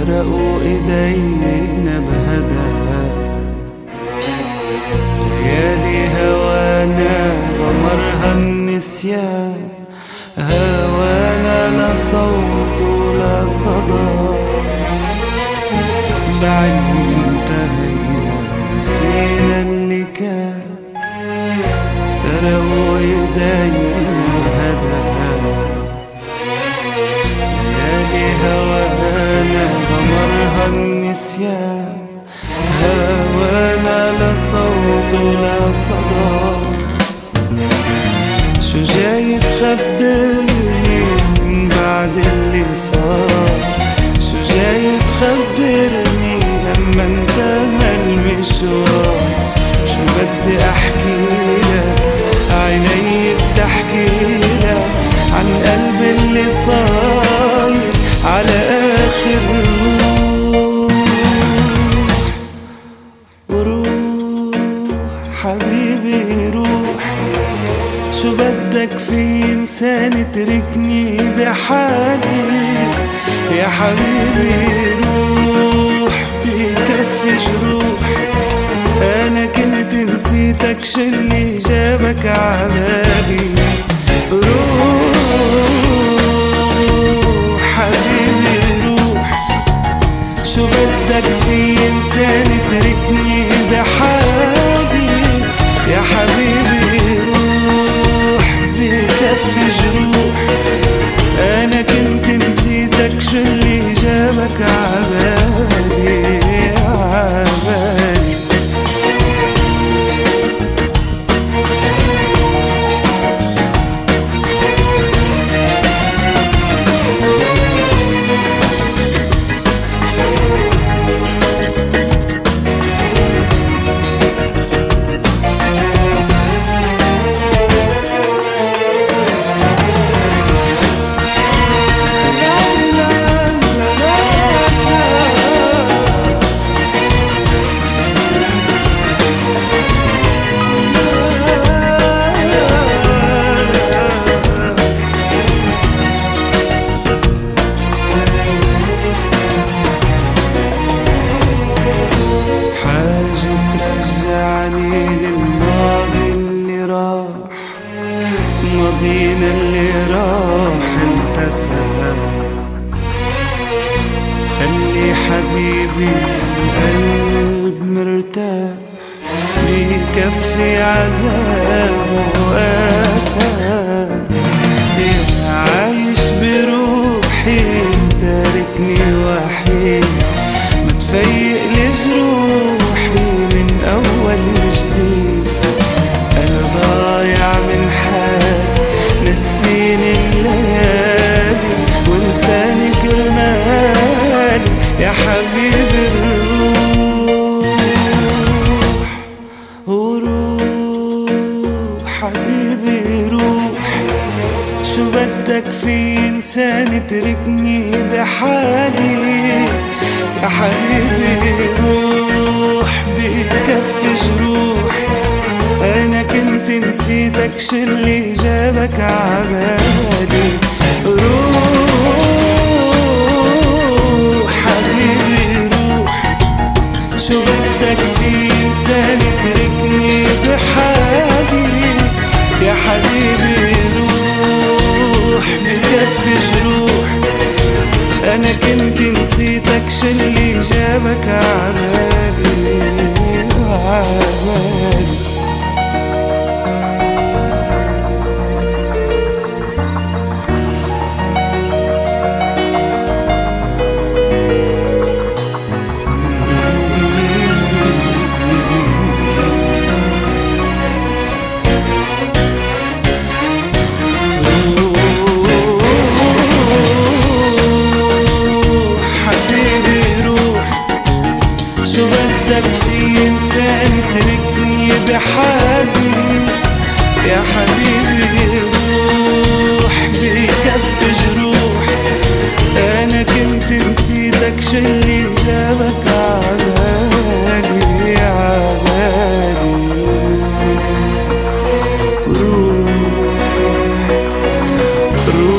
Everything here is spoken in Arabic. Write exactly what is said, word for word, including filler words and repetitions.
افترقوا ايدينا بهدى، ليالي هوانا غمرها النسيان، هوانا لا صوت ولا صدى، بعد انتهينا نسينا اللي كان، افترقوا ايدينا بهدى، ليالي هوانا غمرها النسيان، هوانا لا صوت ولا صدى. شو جاي تخبرني من بعد اللي صار؟ شو جاي تخبرني لما انتهى المشوار؟ شو بدي احكي لك؟ عيني بتحكي لك عن قلبي اللي صار على اخر روح. وروح حبيبي روح، شو بدك في انسان تركني بحالي؟ يا حبيبي روح بكفي جروح، انا كنت نسيتك شلي جابك عبالي. روح حبيبي روح، شو بدك في انسان تركني بحالي؟ يا حبيبي روح بكفي جروح، انا كنت نسيتك شلي جابك عبالي عبالي. للماضي اللي راح، ماضينا اللي راح انتسى، خلي حبيبي القلب مرتاح بكفي عذاب وأسى. عايش بروحي تاركني وحيد، متفيق لجروحي من أول جديد، أنا ضايع من حالي نسيني الليالي ونساني كرمالي. يا حبيبي الروح وروح حبيبي روح، شو بدك في إنسان تركني بحالي؟ يا حبيبي روح بكفي جروح، أنا كنت نسيتك شلي جابك عبالي. روح حبيبي روح، شو بدك في إنسان تركني بحالي؟ يا حبيبي روح بكفي جروح، أنا كنت نسيتك شلي جابك عبالي عبالي. شو بدك في إنسان تركني بحالي؟ يا حبيبي روح بكفي جروح، أنا كنت نسيتك شلي جابك عبالي عبالي. روح روح